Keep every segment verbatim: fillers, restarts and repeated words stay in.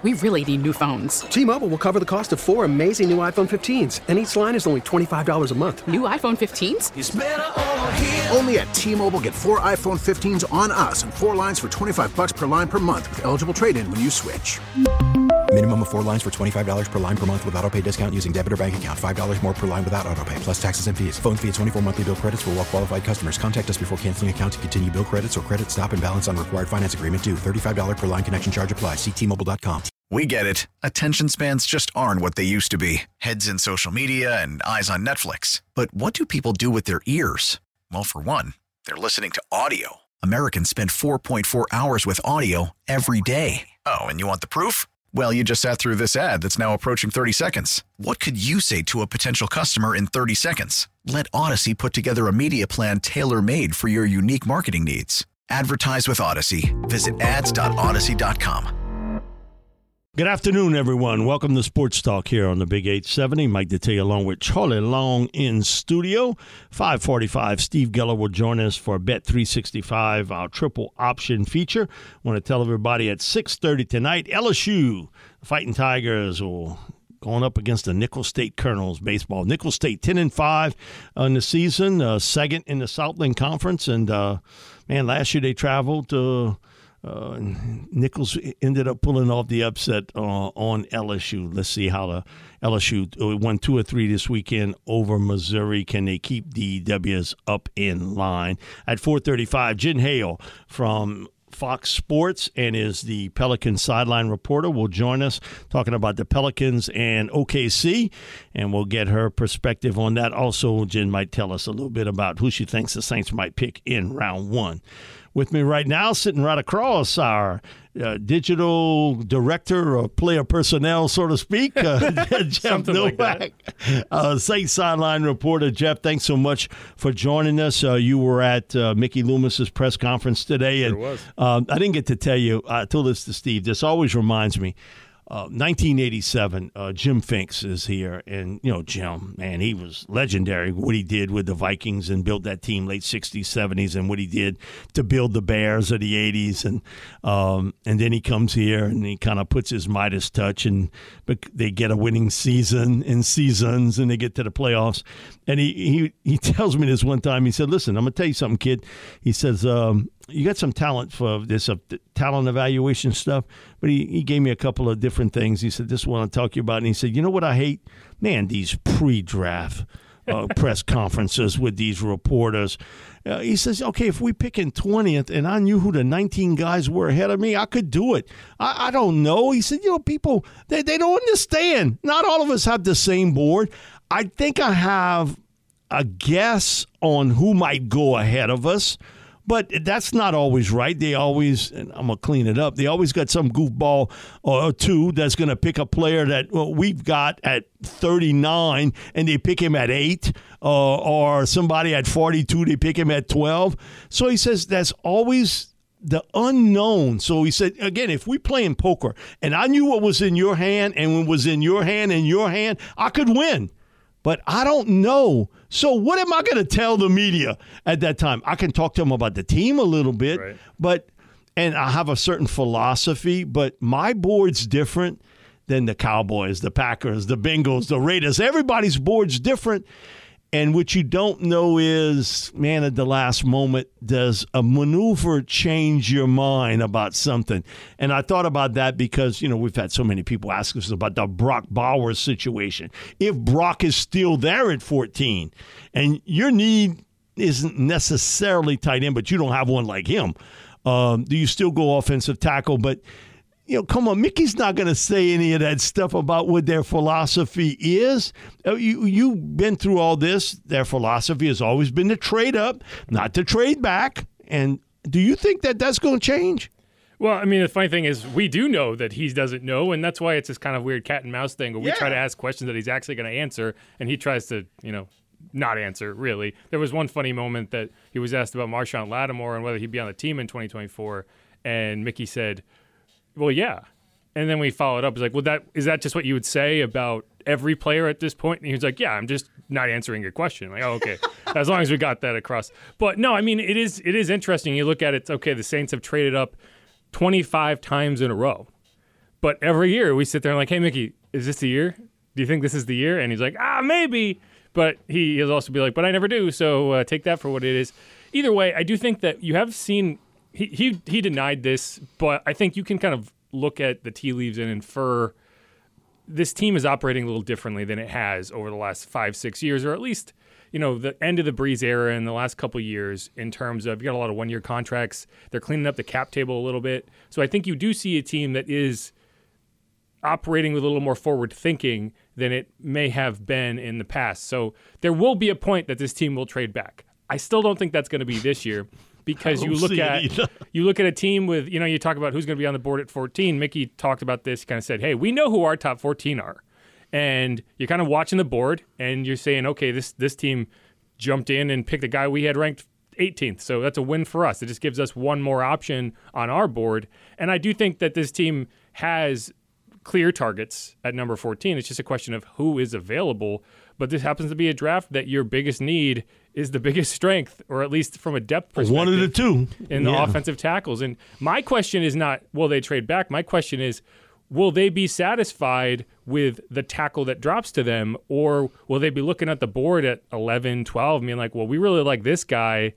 we really need new phones. T-Mobile will cover the cost of four amazing new iPhone fifteens, and each line is only twenty-five dollars a month. New iPhone fifteens? It's better over here. Only at T-Mobile, get four iPhone fifteens on us and four lines for twenty-five dollars per line per month with eligible trade-in when you switch. Minimum of four lines for twenty-five dollars per line per month with autopay discount using debit or bank account. five dollars more per line without autopay, plus taxes and fees. Phone fee at twenty-four monthly bill credits for well-qualified customers. Contact us before canceling account to continue bill credits or credit stop and balance on required finance agreement due. thirty-five dollars per line connection charge applies. See T Mobile dot com. We get it. Attention spans just aren't what they used to be. Heads in social media and eyes on Netflix. But what do people do with their ears? Well, for one, they're listening to audio. Americans spend four point four hours with audio every day. Oh, and you want the proof? Well, you just sat through this ad that's now approaching thirty seconds. What could you say to a potential customer in thirty seconds? Let Odyssey put together a media plan tailor-made for your unique marketing needs. Advertise with Odyssey. Visit ads dot odyssey dot com. Good afternoon, everyone. Welcome to Sports Talk here on the Big eight seventy. Mike Detillier along with Charlie Long in studio. five forty-five, Steve Geller will join us for Bet three sixty-five, our triple option feature. I want to tell everybody at six thirty tonight, L S U, the Fighting Tigers, will going up against the Nicholls State Colonels baseball. Nicholls State ten and five in the season, uh, second in the Southland Conference. And, uh, man, last year they traveled to – Uh, Nicholls ended up pulling off the upset uh, on L S U. Let's see how the L S U won two or three this weekend over Missouri. Can they keep the W's up in line? At four thirty-five, Jen Hale from Fox Sports and is the Pelicans sideline reporter will join us talking about the Pelicans and O K C, and we'll get her perspective on that. Also, Jen might tell us a little bit about who she thinks the Saints might pick in round one. With me right now, sitting right across, our uh, digital director or player personnel, so to speak, uh, Jeff Nowak, like uh, Saints sideline reporter. Jeff, thanks so much for joining us. Uh, you were at uh, Mickey Loomis's press conference today, and sure was. Um, I didn't get to tell you. I told this to Steve. This always reminds me. Uh, nineteen eighty-seven, uh, Jim Finks is here, and, you know, Jim, man, he was legendary, what he did with the Vikings and built that team late sixties, seventies, and what he did to build the Bears of the eighties, and um, and then he comes here and he kind of puts his Midas touch, and they get a winning season and seasons, and they get to the playoffs, and he, he, he tells me this one time, he said, listen, I'm going to tell you something, kid. He says, um, you got some talent for this uh, talent evaluation stuff, but he, he gave me a couple of different things. He said, this is what I'll talk to you about. And he said, you know what I hate? Man, these pre-draft uh, press conferences with these reporters. Uh, he says, okay, if we pick in twentieth and I knew who the nineteen guys were ahead of me, I could do it. I, I don't know. He said, you know, people, they, they don't understand. Not all of us have the same board. I think I have a guess on who might go ahead of us. But that's not always right. They always, and I'm going to clean it up, they always got some goofball or two that's going to pick a player that well, we've got at thirty-nine and they pick him at eight, uh, or somebody at forty-two, they pick him at twelve. So he says that's always the unknown. So he said, again, if we play in poker and I knew what was in your hand and what was in your hand and your hand, I could win. But I don't know. So what am I going to tell the media at that time? I can talk to them about the team a little bit, right. but and I have a certain philosophy, but my board's different than the Cowboys, the Packers, the Bengals, the Raiders. Everybody's board's different. And what you don't know is, man, at the last moment, does a maneuver change your mind about something? And I thought about that because, you know, we've had so many people ask us about the Brock Bowers situation. If Brock is still there at fourteen and your need isn't necessarily tight end, but you don't have one like him, um, do you still go offensive tackle? But you know, come on, Mickey's not going to say any of that stuff about what their philosophy is. You, you've been through all this. Their philosophy has always been to trade up, not to trade back. And do you think that that's going to change? Well, I mean, the funny thing is we do know that he doesn't know, and that's why it's this kind of weird cat and mouse thing where we yeah. try to ask questions that he's actually going to answer, and he tries to, you know, not answer, really. There was one funny moment that he was asked about Marshawn Lattimore and whether he'd be on the team in twenty twenty-four, and Mickey said, well, yeah. And then we followed up. He's like, well, that is that just what you would say about every player at this point? And he was like, yeah, I'm just not answering your question. I'm like, oh, okay. As long as we got that across. But no, I mean, it is it is interesting. You look at it, okay, the Saints have traded up twenty-five times in a row. But every year we sit there and like, hey, Mickey, is this the year? Do you think this is the year? And he's like, ah, maybe. But he, he'll also be like, but I never do, so uh, take that for what it is. Either way, I do think that you have seen he, he he denied this, but I think you can kind of look at the tea leaves and infer this team is operating a little differently than it has over the last five, six years, or at least, you know, the end of the Breeze era in the last couple of years in terms of you got a lot of one-year contracts. They're cleaning up the cap table a little bit. So I think you do see a team that is operating with a little more forward thinking than it may have been in the past. So there will be a point that this team will trade back. I still don't think that's going to be this year because you look at you look at a team with, you know, you talk about who's going to be on the board at fourteen. Mickey talked about this, kind of said, hey, we know who our top fourteen are. And you're kind of watching the board and you're saying, okay, this this team jumped in and picked a guy we had ranked eighteenth. So that's a win for us. It just gives us one more option on our board. And I do think that this team has clear targets at number fourteen. It's just a question of who is available. But this happens to be a draft that your biggest need is the biggest strength, or at least from a depth perspective. One of the two. In the yeah. offensive tackles. And my question is not, will they trade back? My question is, will they be satisfied with the tackle that drops to them, or will they be looking at the board at eleven, twelve, and being like, well, we really like this guy,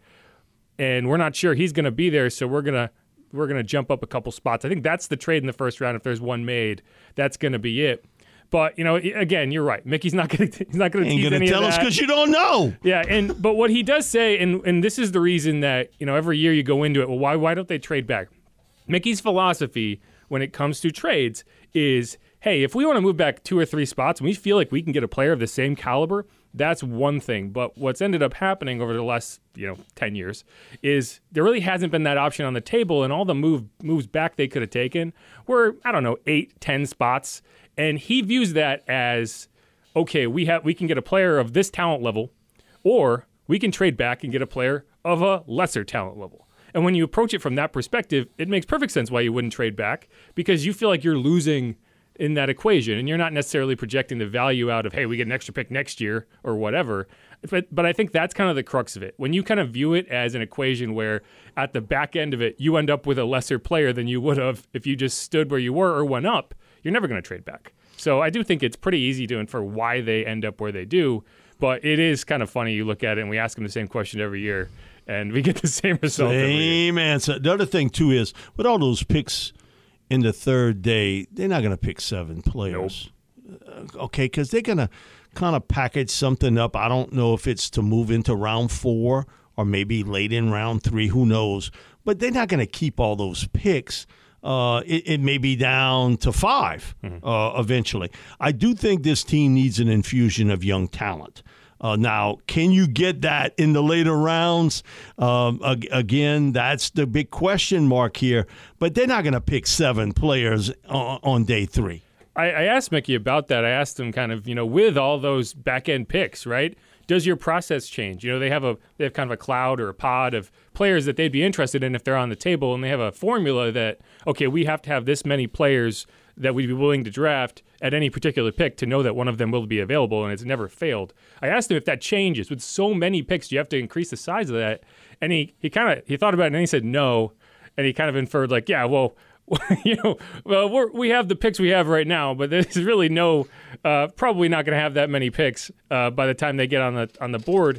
and we're not sure he's going to be there, so we're going to we're going to jump up a couple spots. I think that's the trade in the first round. If there's one made, that's going to be it. But, you know, again, you're right. Mickey's not going to he's not going to tease any of that. Tell us because you don't know. Yeah, and but what he does say, and and this is the reason that, you know, every year you go into it, well, why why don't they trade back? Mickey's philosophy when it comes to trades is, hey, if we want to move back two or three spots and we feel like we can get a player of the same caliber, that's one thing. But what's ended up happening over the last, you know, ten years is there really hasn't been that option on the table, and all the move moves back they could have taken were, I don't know, eight, ten spots. And he views that as, okay, we have we can get a player of this talent level, or we can trade back and get a player of a lesser talent level. And when you approach it from that perspective, it makes perfect sense why you wouldn't trade back, because you feel like you're losing in that equation, and you're not necessarily projecting the value out of, hey, we get an extra pick next year or whatever. But but I think that's kind of the crux of it. When you kind of view it as an equation where at the back end of it, you end up with a lesser player than you would have if you just stood where you were or went up, you're never going to trade back. So I do think it's pretty easy to infer why they end up where they do, but it is kind of funny. You look at it and we ask them the same question every year, and we get the same result every year. Same answer. The other thing, too, is with all those picks in the third day, they're not going to pick seven players. Nope. Okay, because they're going to kind of package something up. I don't know if it's to move into round four or maybe late in round three. Who knows? But they're not going to keep all those picks. Uh, it, it may be down to five mm-hmm. uh, eventually. I do think this team needs an infusion of young talent. Uh, now, can you get that in the later rounds? Um, ag- again, that's the big question mark here. But they're not going to pick seven players on, on day three. I, I asked Mickey about that. I asked him kind of, you know, with all those back-end picks, right, does your process change? You know, they have a they have kind of a cloud or a pod of players that they'd be interested in if they're on the table, and they have a formula that, okay, we have to have this many players that we'd be willing to draft at any particular pick to know that one of them will be available, and it's never failed. I asked him if that changes. With so many picks, do you have to increase the size of that? And he, he kind of he thought about it, and he said no, and he kind of inferred like, yeah, well, you know, well, we're, we have the picks we have right now, but there's really no, uh, probably not going to have that many picks uh, by the time they get on the on the board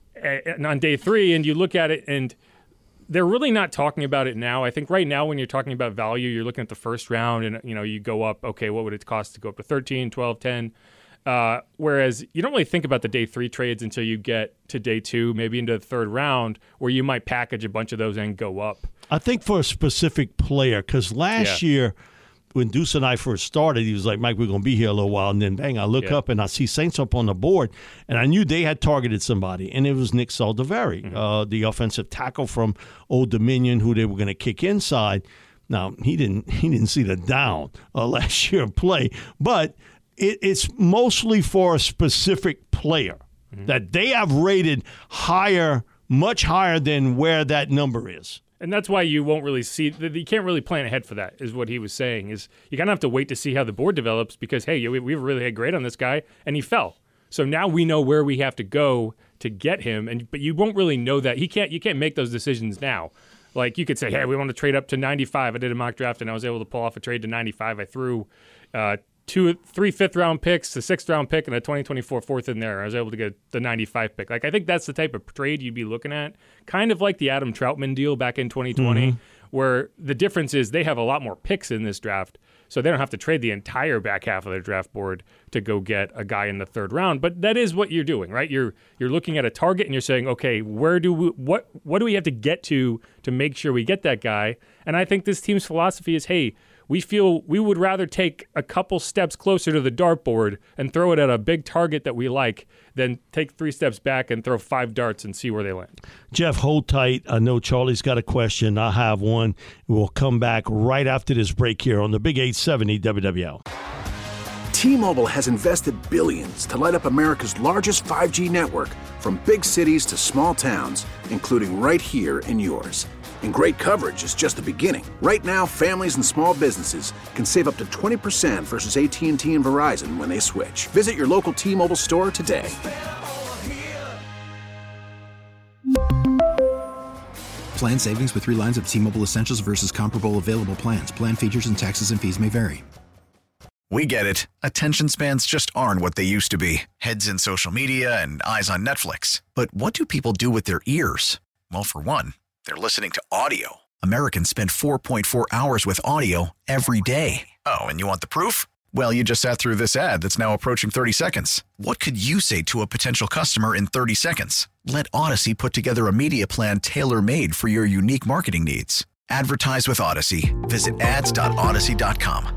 uh, on day three. And you look at it, and they're really not talking about it now. I think right now when you're talking about value, you're looking at the first round, and you know, you go up. Okay, what would it cost to go up to thirteen, twelve, ten? Uh, whereas you don't really think about the day three trades until you get to day two, maybe into the third round, where you might package a bunch of those and go up. I think for a specific player, because last yeah. year when Deuce and I first started, he was like, Mike, we're going to be here a little while. And then, bang, I look yeah. up and I see Saints up on the board, and I knew they had targeted somebody, and it was Nick Saldiveri, mm-hmm. uh, the offensive tackle from Old Dominion, who they were going to kick inside. Now, he didn't he didn't see the down uh, last year play, but it, it's mostly for a specific player mm-hmm. that they have rated higher, much higher than where that number is. And that's why you won't really see – you can't really plan ahead for that, is what he was saying, is you kind of have to wait to see how the board develops because, hey, we, we've really had great on this guy, and he fell. So now we know where we have to go to get him, and but you won't really know that. He can't. You can't make those decisions now. Like you could say, hey, we want to trade up to ninety-five. I did a mock draft and I was able to pull off a trade to ninety-five. I threw uh, two, three fifth round picks, a sixth round pick, and a twenty twenty-four fourth in there. I was able to get the ninety-five pick. Like I think that's the type of trade you'd be looking at, kind of like the Adam Troutman deal back in twenty twenty, mm-hmm. where the difference is they have a lot more picks in this draft. So they don't have to trade the entire back half of their draft board to go get a guy in the third round. But that is what you're doing, right? You're you're looking at a target and you're saying, okay, where do we what what do we have to get to to make sure we get that guy? And I think this team's philosophy is, hey, we feel we would rather take a couple steps closer to the dartboard and throw it at a big target that we like than take three steps back and throw five darts and see where they land. Jeff, hold tight. I know Charlie's got a question. I have one. We'll come back right after this break here on the Big eight seventy W W L. T-Mobile has invested billions to light up America's largest five G network, from big cities to small towns, including right here in yours. And great coverage is just the beginning. Right now, families and small businesses can save up to twenty percent versus A T and T and Verizon when they switch. Visit your local T-Mobile store today. Plan savings with three lines of T-Mobile Essentials versus comparable available plans. Plan features and taxes and fees may vary. We get it. Attention spans just aren't what they used to be. Heads in social media and eyes on Netflix. But what do people do with their ears? Well, for one, they're listening to audio. Americans spend four point four hours with audio every day. Oh, and you want the proof? Well, you just sat through this ad that's now approaching thirty seconds. What could you say to a potential customer in thirty seconds? Let Odyssey put together a media plan tailor-made for your unique marketing needs. Advertise with Odyssey. Visit ads dot odyssey dot com.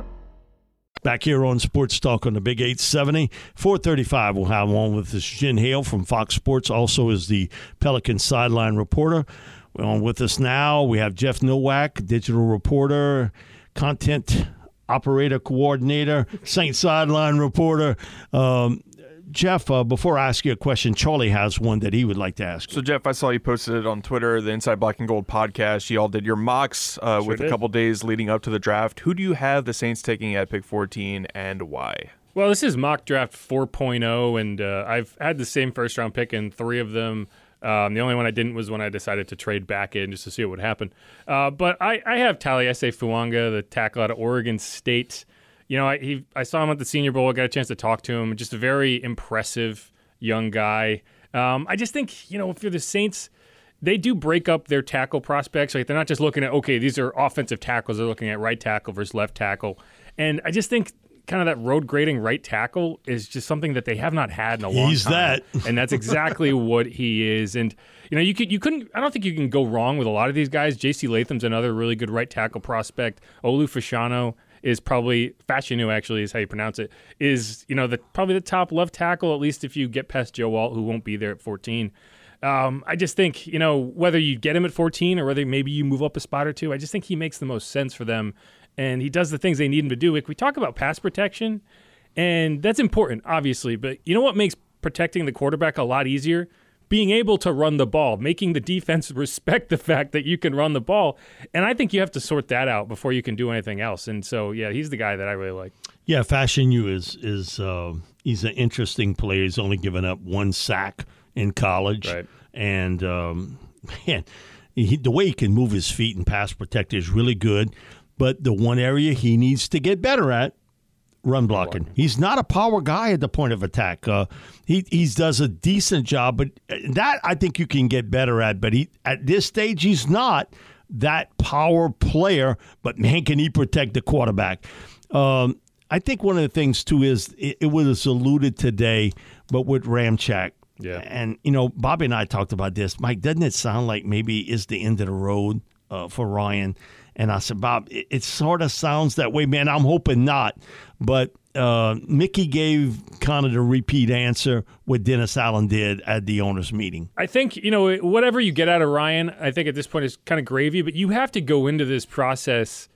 Back here on Sports Talk on the Big eight seventy. four thirty-five, we'll have on with us Jen Hale from Fox Sports, also is the Pelican sideline reporter. We're on with us now. We have Jeff Nowak, digital reporter, content operator coordinator, Saint sideline reporter. Um, Jeff, uh, before I ask you a question, Charlie has one that he would like to ask. So, Jeff, I saw you posted it on Twitter, the Inside Black and Gold podcast. You all did your mocks uh, sure with did. a couple days leading up to the draft. Who do you have the Saints taking at pick fourteen, and why? Well, this is mock draft four point oh, and uh, I've had the same first-round pick in three of them. Um, the only one I didn't was when I decided to trade back in just to see what would happen. Uh, but I, I have Taliesin Fuanga, the tackle out of Oregon State. You know, I he, I saw him at the Senior Bowl. I got a chance to talk to him. Just a very impressive young guy. Um, I just think, you know, if you're the Saints, they do break up their tackle prospects. Like, they're not just looking at, okay, these are offensive tackles. They're looking at right tackle versus left tackle. And I just think kind of that road grading right tackle is just something that they have not had in a long He's time. He's that. And that's exactly what he is. And, you know, you could, you couldn't, I don't think you can go wrong with a lot of these guys. J C Latham's another really good right tackle prospect. Olu Fashanu is probably, Fashanu actually is how you pronounce it, is, you know, the probably the top left tackle, at least if you get past Joe Alt, who won't be there at fourteen. Um, I just think, you know, whether you get him at fourteen or whether maybe you move up a spot or two, I just think he makes the most sense for them. And he does the things they need him to do. Like, we talk about pass protection, and that's important, obviously. But you know what makes protecting the quarterback a lot easier? Being able to run the ball, making the defense respect the fact that you can run the ball. And I think you have to sort that out before you can do anything else. And so, yeah, he's the guy that I really like. Yeah, Fashanu is, is uh, he's an interesting player. He's only given up one sack in college. Right. And, um, man, he, the way he can move his feet and pass protect is really good. But the one area he needs to get better at, run blocking. He's not a power guy at the point of attack. Uh, he he does a decent job, but that I think you can get better at. But he at this stage, he's not that power player. But, man, can he protect the quarterback? Um, I think one of the things, too, is it, it was alluded today, but with Ramczyk. Yeah. And, you know, Bobby and I talked about this. Mike, doesn't it sound like maybe it's the end of the road uh, for Ryan? And I said, Bob, it, it sort of sounds that way, man. I'm hoping not. But uh, Mickey gave kind of the repeat answer what Dennis Allen did at the owners' meeting. I think, you know, whatever you get out of Ryan, I think at this point is kind of gravy. But you have to go into this process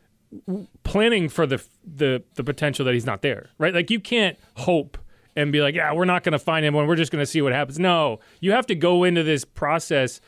planning for the the, the potential that he's not there, right? Like, you can't hope and be like, yeah, we're not going to find him, and we're just going to see what happens. No, you have to go into this process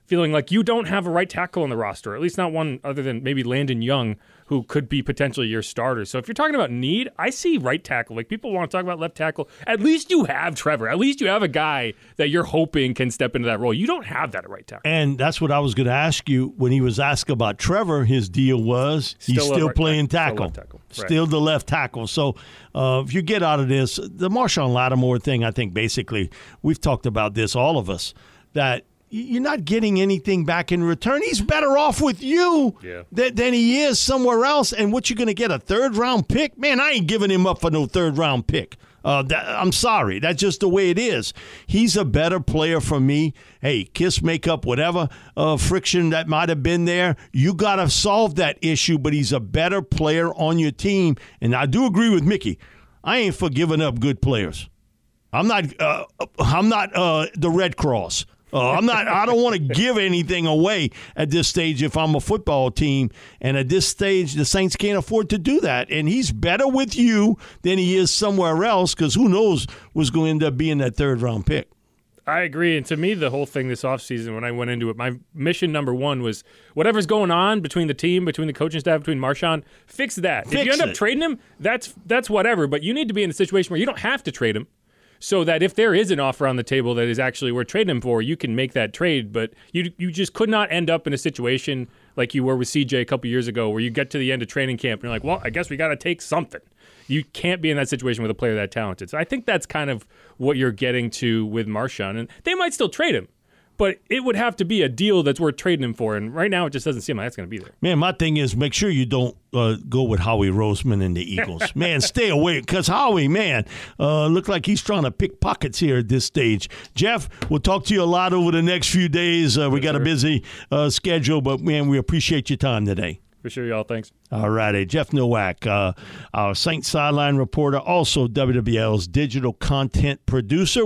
feeling like you don't have a right tackle on the roster, or at least not one other than maybe Landon Young, who could be potentially your starter. So if you're talking about need, I see right tackle. Like, people want to talk about left tackle. At least you have Trevor. At least you have a guy that you're hoping can step into that role. You don't have that at right tackle. And that's what I was going to ask you. When he was asked about Trevor, his deal was he's still, still right playing tackle. Still, tackle. Right. Still the left tackle. So uh, if you get out of this, the Marshawn Lattimore thing, I think basically we've talked about this, all of us, that you're not getting anything back in return. He's better off with you yeah. than, than he is somewhere else. And what, you're going to get a third-round pick? Man, I ain't giving him up for no third-round pick. Uh, that, I'm sorry. That's just the way it is. He's a better player for me. Hey, kiss, makeup, whatever uh, friction that might have been there, you got to solve that issue, but he's a better player on your team. And I do agree with Mickey. I ain't for giving up good players. I'm not, uh, I'm not uh, the Red Cross. Uh, I'm not. I don't want to give anything away at this stage if I'm a football team. And at this stage, the Saints can't afford to do that. And he's better with you than he is somewhere else, because who knows what's going to end up being that third-round pick. I agree. And to me, the whole thing this offseason, when I went into it, my mission number one was whatever's going on between the team, between the coaching staff, between Marshawn, fix that. Fix if you end it. up trading him, that's that's whatever. But you need to be in a situation where you don't have to trade him, so that if there is an offer on the table that is actually worth trading him for, you can make that trade. But you you just could not end up in a situation like you were with C J a couple years ago, where you get to the end of training camp and you're like, well, I guess we got to take something. You can't be in that situation with a player that talented. So I think that's kind of what you're getting to with Marshawn. And they might still trade him, but it would have to be a deal that's worth trading him for. And right now, it just doesn't seem like that's going to be there. Man, my thing is, make sure you don't uh, go with Howie Roseman and the Eagles. Man, stay away, because Howie, man, uh, look like he's trying to pick pockets here at this stage. Jeff, we'll talk to you a lot over the next few days. Uh, we yes, got sir. a busy uh, schedule, but, man, we appreciate your time today. For sure, y'all. Thanks. All righty. Jeff Nowak, uh, our Saints sideline reporter, also W W L's digital content producer.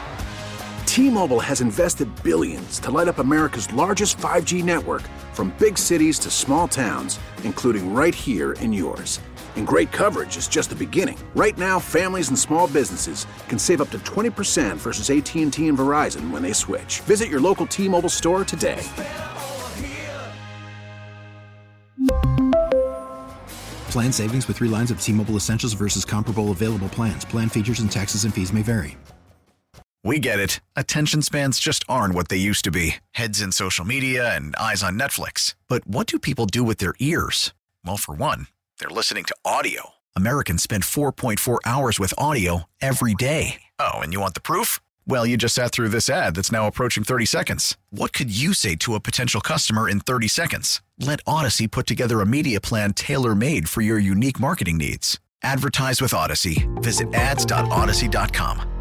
T-Mobile has invested billions to light up America's largest five G network, from big cities to small towns, including right here in yours. And great coverage is just the beginning. Right now, families and small businesses can save up to twenty percent versus A T and T and Verizon when they switch. Visit your local T-Mobile store today. Plan savings with three lines of T-Mobile Essentials versus comparable available plans. Plan features and taxes and fees may vary. We get it. Attention spans just aren't what they used to be. Heads in social media and eyes on Netflix. But what do people do with their ears? Well, for one, they're listening to audio. Americans spend four point four hours with audio every day. Oh, and you want the proof? Well, you just sat through this ad that's now approaching thirty seconds. What could you say to a potential customer in thirty seconds? Let Odyssey put together a media plan tailor-made for your unique marketing needs. Advertise with Odyssey. Visit ads dot odyssey dot com.